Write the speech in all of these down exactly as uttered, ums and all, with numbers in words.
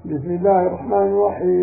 بسم الله الرحمن الرحيم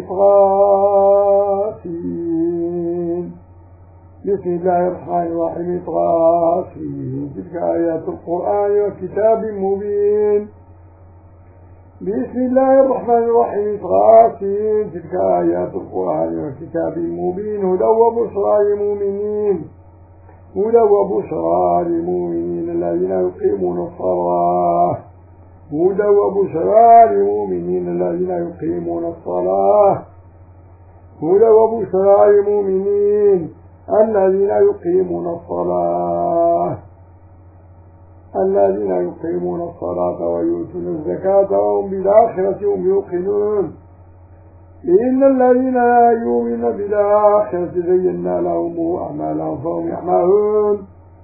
طاسين بسم الله الرحمن الرحيم طاسين تلك آيات القرآن وكتاب مبين بسم الله الرحمن الرحيم طاسين تلك آيات القرآن وكتاب مبين هدى وبشرى للمؤمنين هدى وبشرى للمؤمنين الذين يقيمون الصلاة هدى وبشرى للمؤمنين الذين يقيمون الصلاة هدى وبشرى للمؤمنين الذين يقيمون الصلاة الذين يقيمون الصلاة ويؤتون الزكاة وهم بالآخرة هم يوقنون إن الذين لا يؤمنون بالآخرة زينا لهم أعمالهم فهم يعملون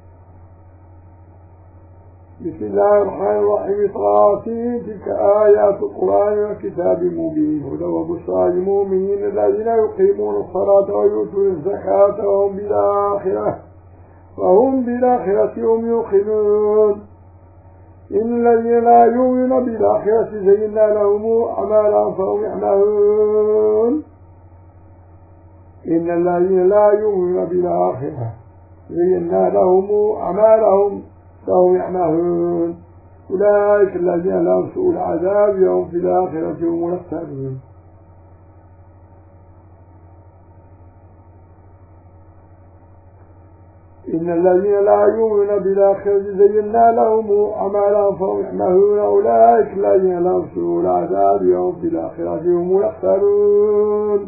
بسم الله الرحمن الرحيم طاسين تلك آيات القرآن وكتاب مبين هدى وبشرى للمؤمنين الذين يقيمون الصلاة ويؤتون الزكاة وهم بالآخرة وهم بالآخرة هم يوقنون إن الذين لا يؤمنون بالآخرة زينا لهم أعمالهم فهم يعملون إن الذين لا يؤمنون بالآخرة زينا لهم أعمالهم فهم يعملون أولئك الذين لهم سوء العذاب وهم في الآخرة هم يخسرون إن الذين لا يؤمنون بالآخرة زينا لهم أعمالهم فهم يعملون أولئك الذين لهم سوء العذاب وهم في الآخرة هم يخسرون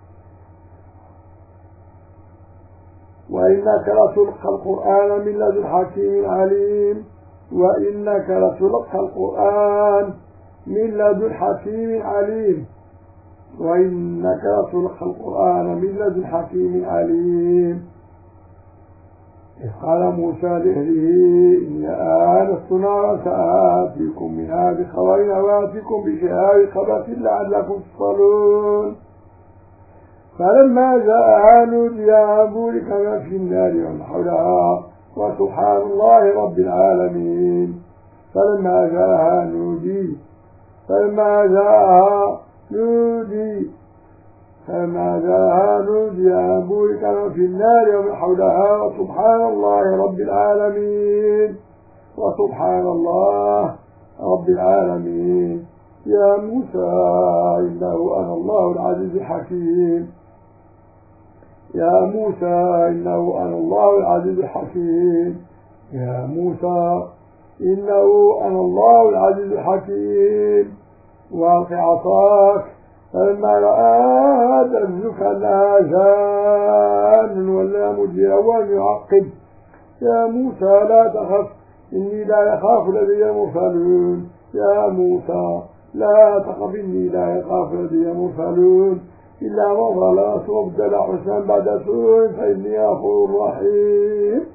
وإنك لتلقى القرآن من لدن حكيم عليم وإنك لتلقى القرآن من لدن حكيم عليم وإنك لتلقى القرآن من لدن حكيم عليم إذ قال موسى لأهله إني آنست نارا سآتيكم منها بخبر وآتيكم بشهاب خبث لعلكم تصطلون فلما جاءها نودي يا بورك ما في النار ومن حولها وسبحان الله رب العالمين فلما جاءها نودي فلما جاءها نودي فلما جاءها نودي يا بورك ما في النار ومن حولها وسبحان الله رب العالمين وسبحان الله رب العالمين يا موسى إنه أنا الله العزيز الحكيم يا موسى إنه أنا الله العزيز الحكيم يا موسى إنه أنا الله العزيز الحكيم وألق عصاك فلما رآها تهز كأنها جان ولا مدبرا ولم يعقب يا موسى لا تخف إني لا يخاف لدي المرسلون يا موسى لا تخف إني لا يخاف لدي المرسلون إلا من ظلم ثم بدل حسنا بعد سوء فإني غفور رحيم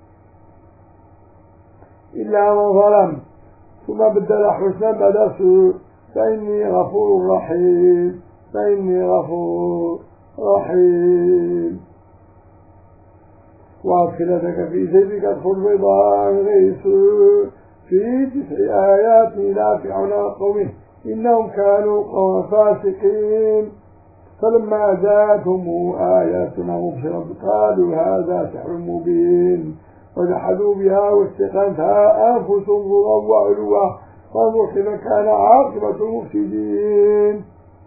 إلا من ظلم ثم بدل حسنا بعد سوء فإني غفور رحيم فإني غفور رحيم وأدخلتك في سيفك ادخل بيضاء غير سوء في تسع آيات إلى فرعون وقومه إنهم كانوا قوما فاسقين فلما جاءتهم آياتنا مبصرة قالوا هذا سحر مبين وجحدوا بها واستيقنتها أنفسهم ظلما وعلوا فانظر كيف كان عاقبة المفسدين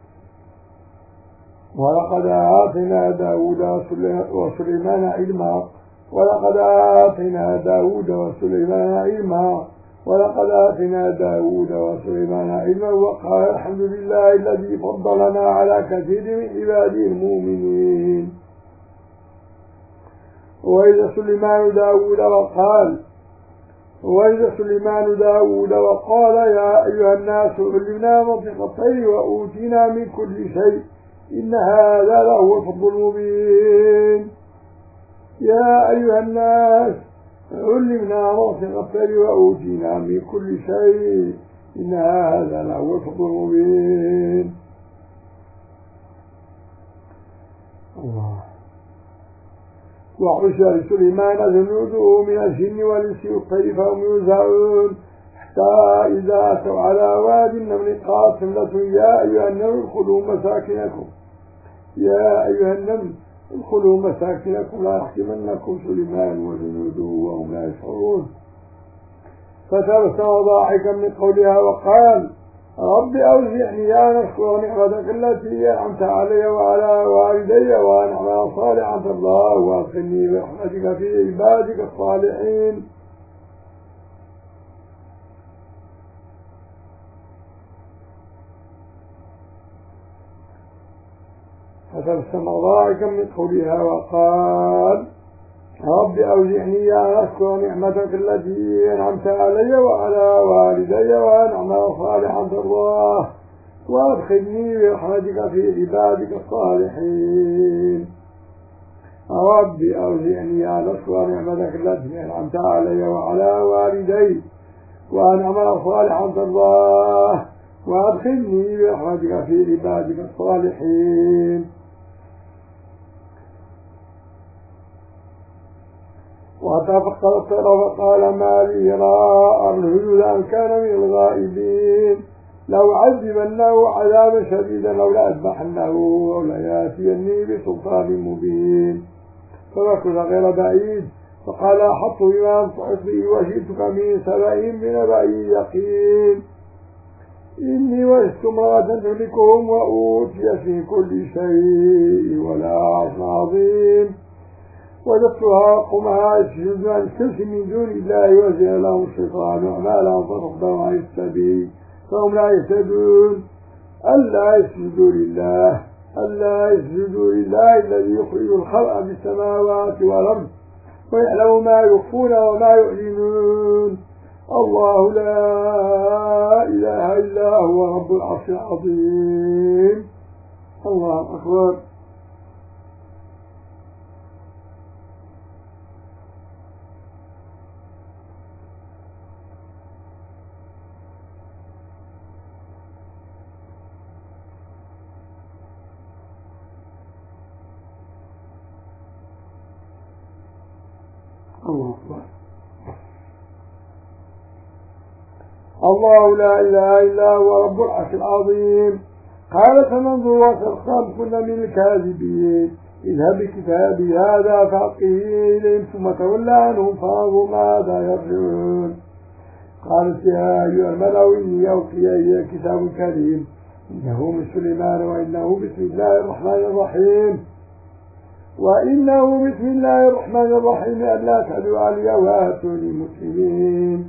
ولقد آتينا داود وسليمان علما ولقد آتينا داود وسليمان علما ولقد آتينا داود وسليمان علما وقال الحمد لله الذي فضلنا على كثير من عباده المؤمنين وإذا سليمان داود وقال وإذا سليمان داود وقال يا أيها الناس علمنا منطق الطير وأوتينا من كل شيء إن هذا لهو الفضل المبين يا أيها الناس علمنا منطق الطير وأوتينا من كل شيء إن هذا لهو الفضل المبين الله وحشر سليمان جنوده من الجن والإنس والطير فهم يوزعون حتى إذا أتوا على واد النمل قالت نملة يا أيها النمل ادخلوا مساكنكم يا أيها النمل ادخلوا مساكنكم لا يحكمنكم سليمان وجنوده وهم لا يشعرون. فتبسم ضاحكا من قولها وقال رب أوزعني أن أشكر نعمتك التي أنعمت علي وعلى والدي وأن أعمل صالحا ترضاه وأدخلني برحمتك في عبادك الصالحين. فتبسم ضاحكا من قولها وقال رب أوزعني أن أشكر نعمتك التي أنعمت علي وعلى والدي وأن أعمل صالحا ترضاه وأدخلني برحمتك في عبادك الصالحين. رب أوزعني أن أشكر نعمتك التي أنعمت علي وعلى والدي وأن أعمل صالحا ترضاه وأدخلني برحمتك في عبادك الصالحين. وتفقد الطير وقال ما لي راى الهدود أن كان من الغائبين لو عذبنه عذابا شديدا لو لأذبحنه أو لياتيني بسلطان مبين. فمكث غير بعيد فقال أحط بما أنطقت به وجئتك من سبأ بنبأ يقين إني وجدت امرأة تملكهم وأوتي في كل شيء ولا عرش عظيم وجدتها قومها يسجدون عن الشمس من دون الله وزين لهم الشيطان أعمالهم فصدهم عن السبيل فهم لا يهتدون. ألا يسجدوا لله ألا يسجدوا لله الذي يخرج الخلق بالسماوات والأرض ويعلم ما يخفون وما يعلنون. الله لا إله إلا هو رب العرش العظيم. الله أكبر. الله أكبر. الله لا إله إلا هو رب العرش العظيم. قال فننظر وسرقام كنا من الكاذبين اذهب بكتابي هذا فألقه إليهم ثم تولى عنهم فانظر ماذا يرجعون. قالت يا أيها الملأ إني ألقي إلي كتاب كريم إنه من سليمان وإنه بسم الله الرحمن الرحيم وإنه بسم الله الرحمن الرحيم ألا تعدوا علي وآتوني مسلمين.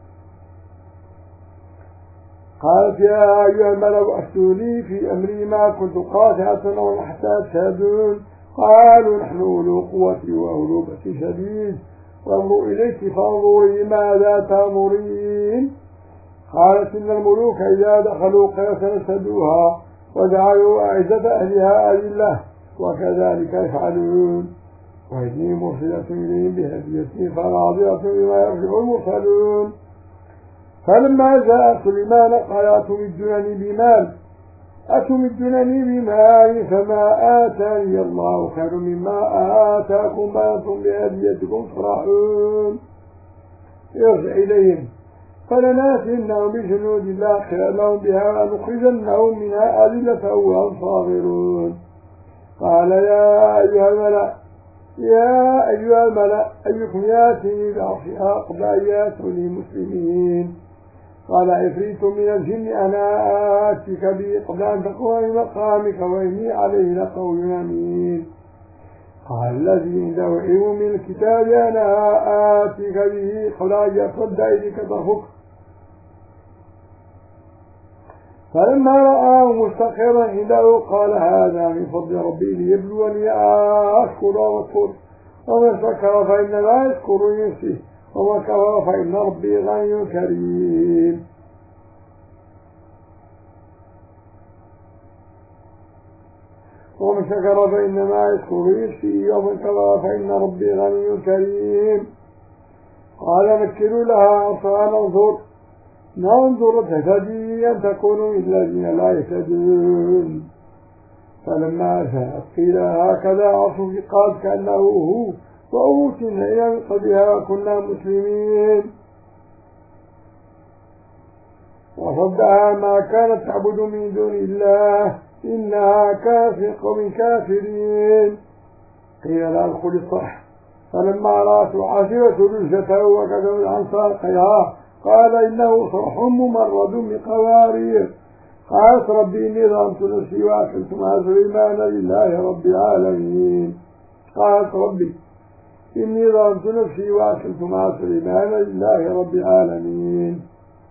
قالت يا أيها الملأ أفتوني في أمري ما كنت قاطعة ولا حتى تشهدون. قالوا نحن أولو قوة وأولو بأس شديد وانظر إليك فانظري ماذا تأمرين. قالت إن الملوك إذا دخلوا قرية نسدوها وجعلوا أعزة أهلها أذلة وكذلك يفعلون. وإني مرسلة إليهم بهدية فناظرة بما يرجع المرسلون. فلما جاء سليمان قال أتمدنني بمال أتمدنني بمال فما آتاني الله خير مما آتاكم بل أنتم بهديتكم فرحون. ارجع إليهم فلناتينهم بجنود لا خير لهم بها ونخرجنهم منها أذلة وهم صاغرون. قال يا أيها الملأ يا أيها الملأ أيكم ياتيني بعرشها قبل أن ياتوني مسلمين. قال عفريت من الجن أنا آتيك به قبل أن تقوم من مقامك وإني عليه لقول أمين. قال الذي عنده علم من الكتاب أنا آتيك به قبل أن يرتد إليك طرفك. فلما رآه مستقرا عنده قال هذا من فضل ربي ليبلوني أشكر وأكفر ومن شكر فإنما يشكر لنفسه ومن كفر فإن ربي غني كريم. ومن شكر فإنما يشكر لنفسه ومن كفر فإن ربي غني كريم. قال نكروا لها عصا ننظر ننظر تهتدي أن تكونوا من الذين لا يهتدون. فلما جاءت قيل هكذا عصف قال كأنه هو وأوتينا إلى من قبلها وكنا مسلمين. وصدها ما كانت تعبد من دون الله إنها كانت في قوم كافرين. قيل لها ادخل الصرح فلما رأت عاصفة رجته وكتبت عن ساقها قال إنه صرح ممرد بقوارير. قالت ربي إني ظلمت نفسي وأكلت مع سليمان لله رب العالمين. قالت ربي إني ظلمت نفسي وأكلت مع سليمان لله رب العالمين.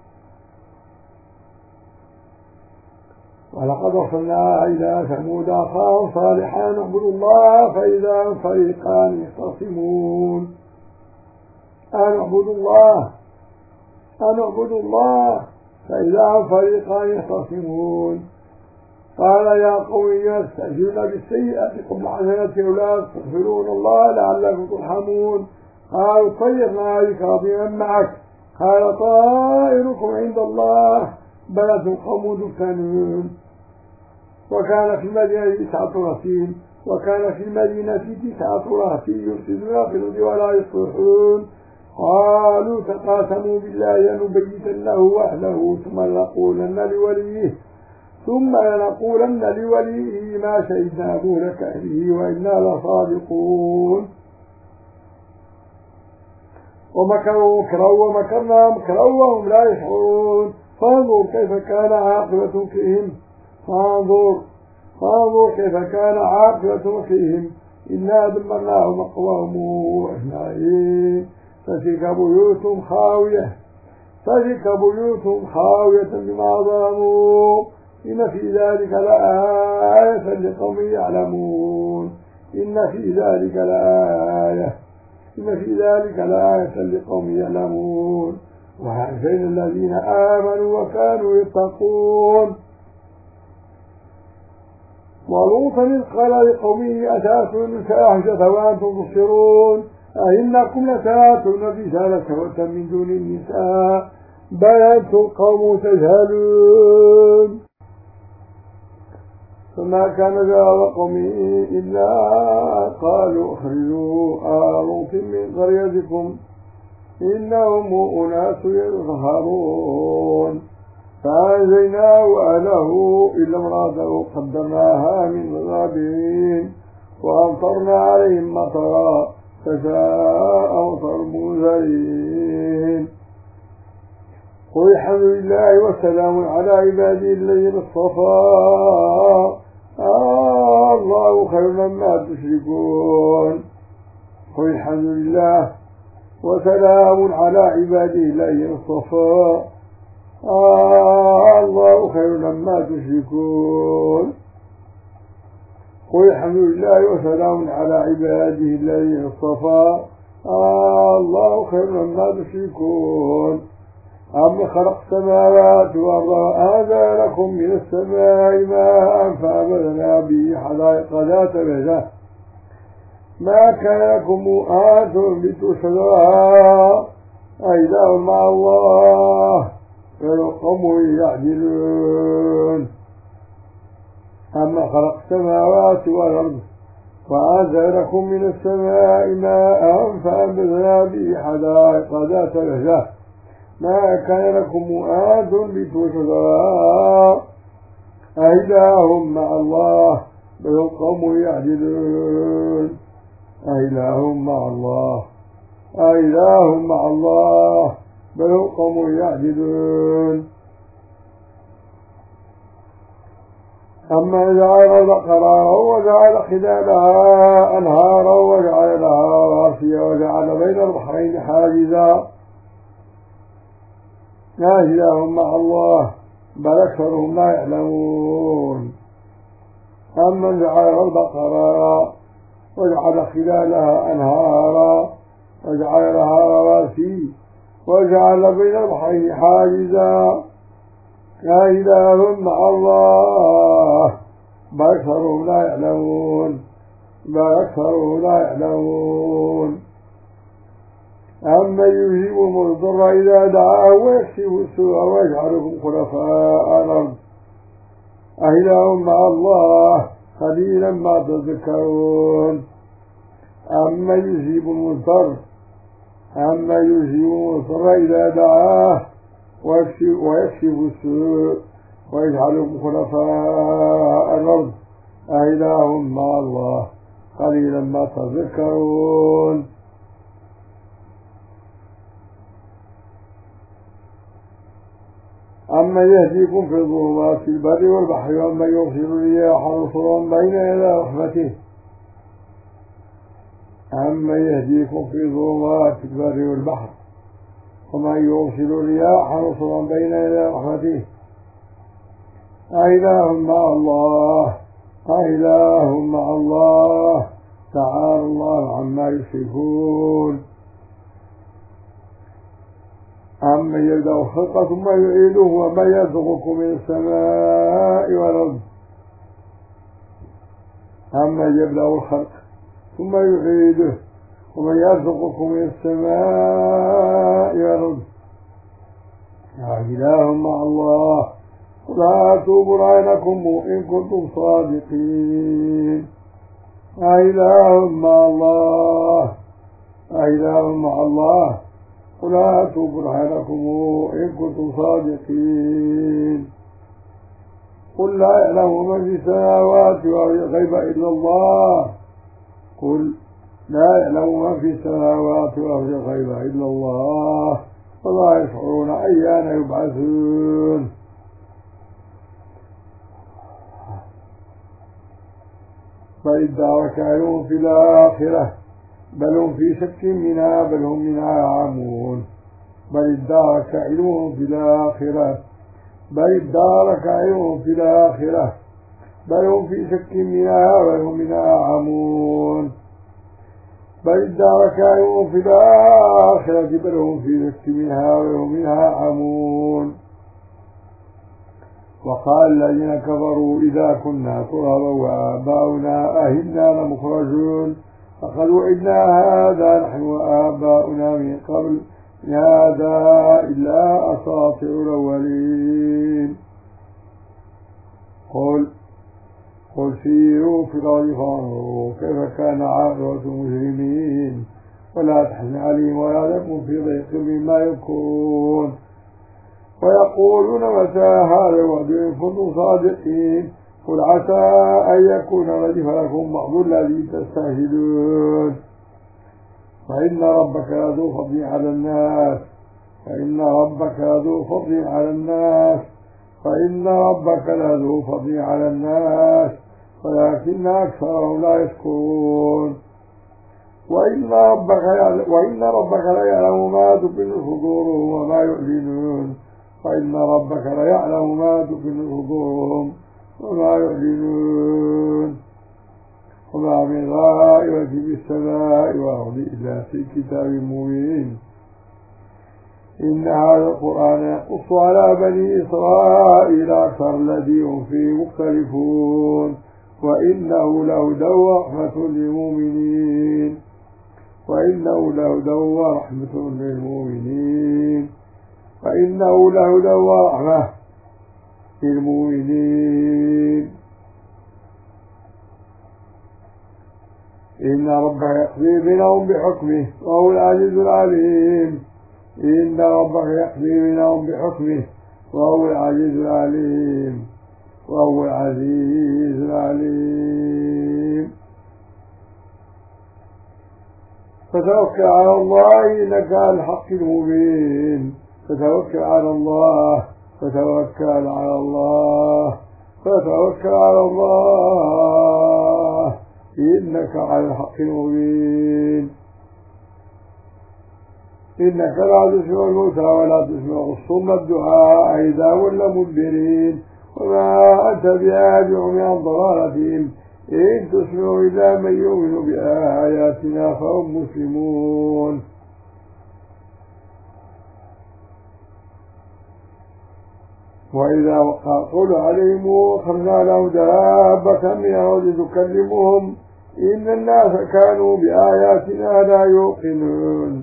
ولقد أرسلنا إلى ثمود أخاهم صالحا أن اعبدوا الله فإذا هم فريقان يختصمون. أن اعبدوا الله أن اعبدوا الله فإذا هم فريقان يختصمون. قال يا قوم يستعجلون بالسيئة قبل حسنة ولا تستغفرون الله لعلكم ترحمون. قالوا طيرنا بك وبمن معك قال طائركم عند الله بل أنتم قوم تفتنون. وكان في المدينة تسعة رهطين وكان في المدينة تسعة رهطين يفسدون في الأرض ولا يصلحون. قالوا تقاسموا بالله لنبيتنه وأهله ثم لنقولن لوليه ثم لنقولن لوليه ما شهدنا مهلك أهله وإنا لصادقون. ومكروا مكرا ومكرنا مكرا وهم لا يشعرون. فانظر كيف كان عاقبة فيهم فانظر فانظر كيف كان عاقبة فيهم إنا دمرناهم وقواهم أجمعين. فتلك بيوتهم خاوية فتلك بيوتهم خاوية بما ظلموا إن في ذلك لآية لقوم يعلمون. إن في ذلك لآية إن في ذلك لآية لقوم يعلمون. وهذين الذين آمنوا وكانوا يتقون. ولوطا إذ قال لقومه أتاتون الفاحشة وأنتم تبصرون أئنكم لتأتون الرجال شهوة من دون النساء بل أنتم قوم تجهلون. فما كان جواب قومه إلا قالوا اخرجوا آل لوط من قريتكم إنهم أناس يظهرون. فأنجيناه وأهله إلا امرأته قدرناها من الغابرين وأمطرنا عليهم مطرا فساء مطر المنذرين. قل الحمد لله والسلام على عباده الذين اصطفى آه الله خير مما تشركون. قل الحمد لله وسلام على عباده الذين اصطفى آه الله خير مما تشركون. قل الحمد لله وسلام على عباده الذين اصطفى آه الله خير مما تشركون. أم خلق السماوات والأرض وأنزل لكم من السماء ماء فأنبتنا به حدائق ذات بهجة ما كان لكم أن تنبتوا شجرها أإله مع الله بل قوم يعدلون. أم خلق السماوات والأرض وأنزل لكم من السماء ماء فأنبتنا به حدائق ذات بهجة ما كان لكم أن تنبتوا شجرها أإله مع الله بل قوم يعدلون. أإله مع الله أإله مع الله بل قوم يعدلون. أما جعل بقرا وجعل خلالها أنهارا وجعل لها رواسي وجعل بين البحرين حاجزا لا إله مع الله بل أكثرهم لا يعلمون. أما جعل البقرا وجعل خلالها أنهارا وجعل لها رواسي وجعل بين البحرين حاجزا لا إله مع الله بل أكثرهم لا يعلمون بل أكثرهم لا يعلمون. أما يجيب المضطر إذا دعاه ويكشف السوء ويجعلكم خلفاء الأرض أإله مع الله قليلا ما تذكرون. أما يجيب المضطر أما يجيب المضطر إذا دعاه ويكشف, ويكشف السوء ويجعلكم خلفاء الأرض أإله مع الله قليلا ما تذكرون. أما يهديكم في الظلمات في البر والبحر وأما يرسل الرياح نشرا بين يدي رحمته أما يهديكم في ظلمات البر والبحر وما يرسل الرياح نشرا بين يدي رحمته أإله مع الله أإله مع الله تعالى الله عما يشركون. أما يبدأ الخلق ثم يعيده وما يرزقكم من السماء والأرض أما يبدأ الخلق ثم يعيده وما يرزقكم من السماء والأرض أإله مع الله قل هاتوا برهانكم إن كنتم صادقين. أإله مع الله أإله مع الله قل هاتوا برهانكم إن كنتم صادقين. قل لا يعلم من في السماوات والغيب إلا الله قل لا يعلم من في السماوات والغيب إلا الله ولا يشعرون أيان يبعثون. بل ادارك علم في الآخرة بل هم في شك منها بل هم منها عامون. بل ادارك علم في الآخرة بل ادارك علم في الآخرة بل هم في شك منها بل هم منها عامون. بل ادارك علم في الآخرة بل هم في شك منها بل هم منها عامون. وقال الذين كفروا إذا كنا ترابا وآباؤنا أهلنا لمخرجون فقد وعدنا هذا نحن وآباؤنا من قبل إن هذا إلا أساطير الأولين. قل قل سيروا في الأرض فانظروا كيف كان عاقبة المجرمين ولا تحزن عليهم ولا تكن في ضيق مما يمكرون. ويقولون متى هذا الوعد إن كنتم صادقين قل عسى أن يكون ردف لكم بعض الذي تستعجلون. فإن ربك لذو فضل على الناس فإن ربك لذو فضل على الناس فإن ربك لذو فضل على الناس ولكن أكثرهم لا يشكرون. وإن ربك وإن ربك ليعلم ما تكن صدورهم وما يعلنون فإن ربك ليعلم ما تكن صدورهم وما يعلنون. وما من غائبة في السماء والأرض إلا في كتاب مبين. إن هذا القرآن يقص على بني إسرائيل أكثر الذي هم فيه مختلفون وإنه لهدى ورحمة للمؤمنين وإنه لهدى ورحمة للمؤمنين فإنه لهدى ورحمة للمؤمنين. إن ربك يقضي بينهم بحكمه وهو العزيز العليم. إن ربك يقضي بينهم بحكمه وهو العزيز العليم وهو العزيز العليم. فتوكل على الله إنك على الحق المبين. فتوكل على الله فتوكل على الله فتوكل على الله إنك على الحق المبين. إنك لا تسمع الموتى ولا تسمع الصم الدعاء إذا ولوا مدبرين وما أنت بآدع من ضلالتهم إن تسمع إلا من يؤمن بآياتنا فهم مسلمون. وإذا وقع قول عليهم أخرجنا لهم دابة من الأرض تكلمهم إن الناس كانوا بآياتنا لا يوقنون.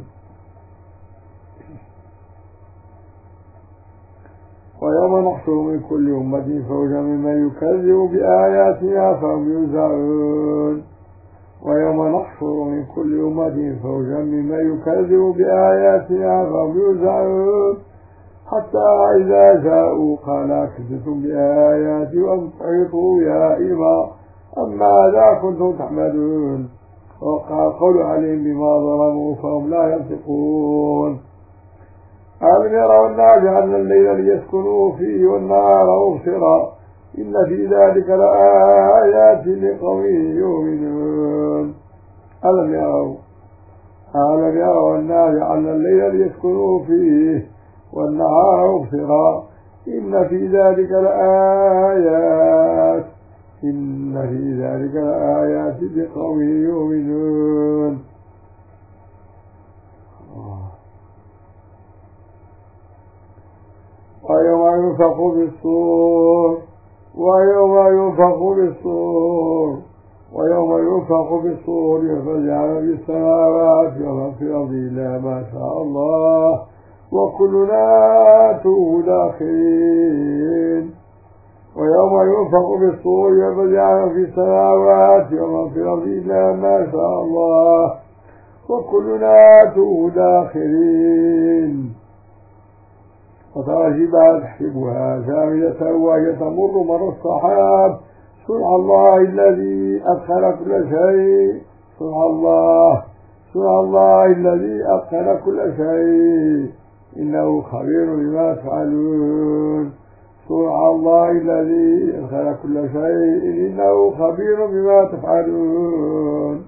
ويوم نحشر من كل أمة فوجا ممن يكذب بآياتنا فهم يوزعون. ويوم نحشر من كل أمة فوجا ممن يكذب بآياتنا فهم يوزعون حتى إذا جاءوا قال أكذبتم بآياتي وانطعطوا يا إما أما ذا كنتم تعملون وقال قول عليهم بما ظلموا فهم لا ينطقون ألم يروا أنا جعلنا الليل ليسكنوا فيه والنهار مبصرا إن في ذلك لآيات لقوم يؤمنون ألم يروا ألم يروا أنا جعلنا الليل ليسكنوا فيه والنهار مبصرا إن في ذلك لآيات إن في ذلك لآيات لقوم يؤمنون. ويوم ينفخ بالصور ويوم ينفخ بالصور ويوم ينفخ بالصور فجعل في السماوات ومن في الأرض إلا ما شاء الله وكلنا آتوه داخلين. ويوم ينفخ بالصور فجعل في السماوات ومن في الأرض إلا ما شاء الله وكلنا آتوه داخلين. وترى الجبال تحسبها جامدة وهي تمر مر السحاب صنع الله الذي أدخل كل شيء صنع الله صنع الله الذي أدخل كل شيء إنه خبير بما تفعلون. صنع الله الذي أدخل كل شيء إنه خبير بما تفعلون.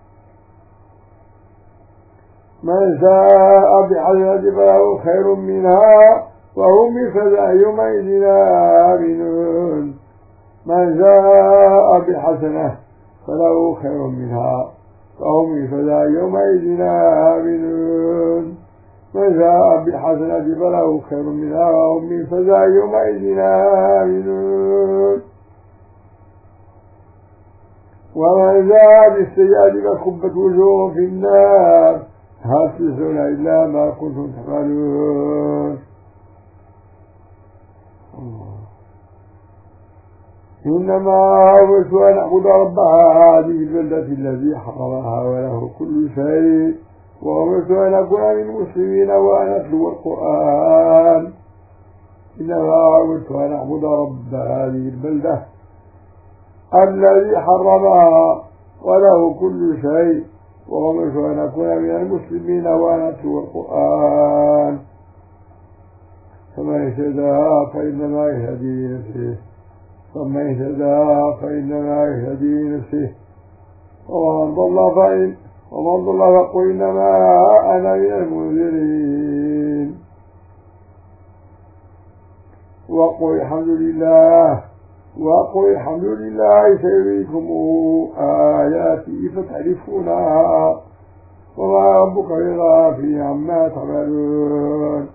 من جاء بحسنة فله خير منها وهم من فزع يومئذ آمنون. من جاء بحسنة فله خير منها وهم من فزع يومئذ آمنون. من جاء بحسنة فله خير منها وهم من فزع يومئذ آمنون. ومن جاء بالسيئة فكبت وجوههم في النار هل تجزون إلا ما كنتم تعملون. إنما أمرت أن أعبد رب هذه البلدة الذي حرمها وله كل شيء وأمرت أن أكون من المسلمين وأن أتلو القرآن. إنما أمرت أن أعبد رب هذه البلدة الذي حرمها وله كل شيء وأمرت أن أكون من المسلمين وأن أتلو القرآن. فمن اهتدى فإنما يهدي نفسه فمن اهتدى فإنما يهدي نفسه ومن ضل فإن ومن ضل فقل إنما أنا من المنذرين. وقل الحمد لله وقل الحمد لله سيريكم آياتي فتعرفونها وما ربك بغافل عما تعملون.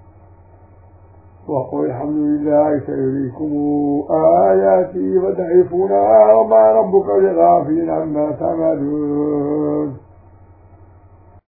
وقل الحمد لله سيريكم آياتي فتعرفونها وما ربك بغافل عما تعملون.